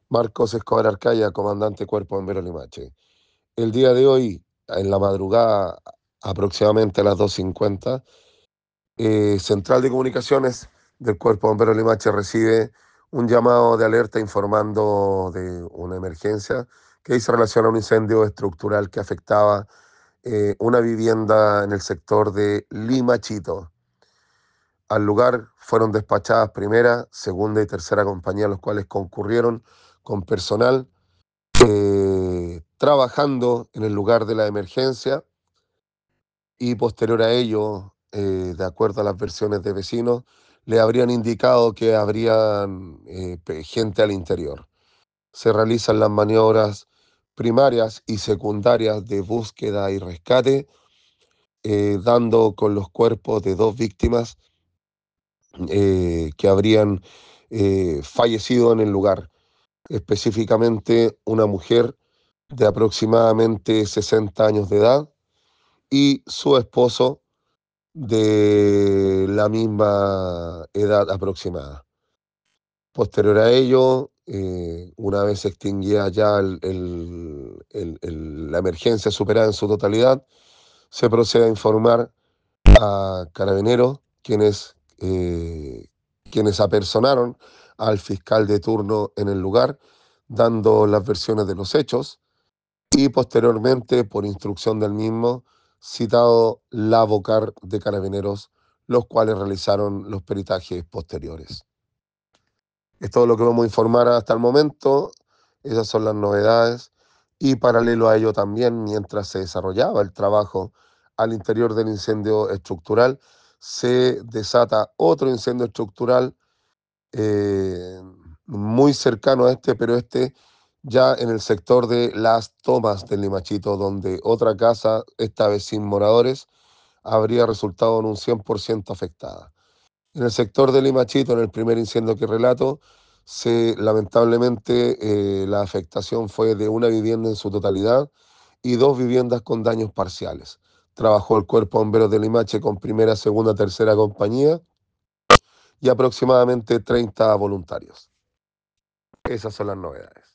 Marcos Escobar Arcaya, comandante Cuerpo Bombero Limache. El día de hoy, en la madrugada, aproximadamente a las 2:50, Central de Comunicaciones del Cuerpo Bombero Limache recibe un llamado de alerta informando de una emergencia que hizo relación a un incendio estructural que afectaba una vivienda en el sector de Limachito. Al lugar fueron despachadas primera, segunda y tercera compañía, los cuales concurrieron con personal trabajando en el lugar de la emergencia y posterior a ello, de acuerdo a las versiones de vecinos, le habrían indicado que habrían gente al interior. Se realizan las maniobras primarias y secundarias de búsqueda y rescate, dando con los cuerpos de dos víctimas que habrían fallecido en el lugar, específicamente una mujer de aproximadamente 60 años de edad y su esposo de la misma edad aproximada. Posterior a ello, una vez extinguida ya la emergencia superada en su totalidad, se procede a informar a Carabineros, quienes apersonaron al fiscal de turno en el lugar, dando las versiones de los hechos, y posteriormente, por instrucción del mismo, citado la Vocar de Carabineros, los cuales realizaron los peritajes posteriores. Es todo lo que vamos a informar hasta el momento. Esas son las novedades. Y paralelo a ello también, mientras se desarrollaba el trabajo al interior del incendio estructural, se desata otro incendio estructural eh, muy cercano a este, pero este ya en el sector de Las Tomas del Limachito, donde otra casa, esta vez sin moradores, habría resultado en un 100% afectada. En el sector de Limachito, en el primer incendio que relato, lamentablemente la afectación fue de una vivienda en su totalidad y dos viviendas con daños parciales. Trabajó el Cuerpo de Bomberos de Limache con primera, segunda, tercera compañía y aproximadamente 30 voluntarios. Esas son las novedades.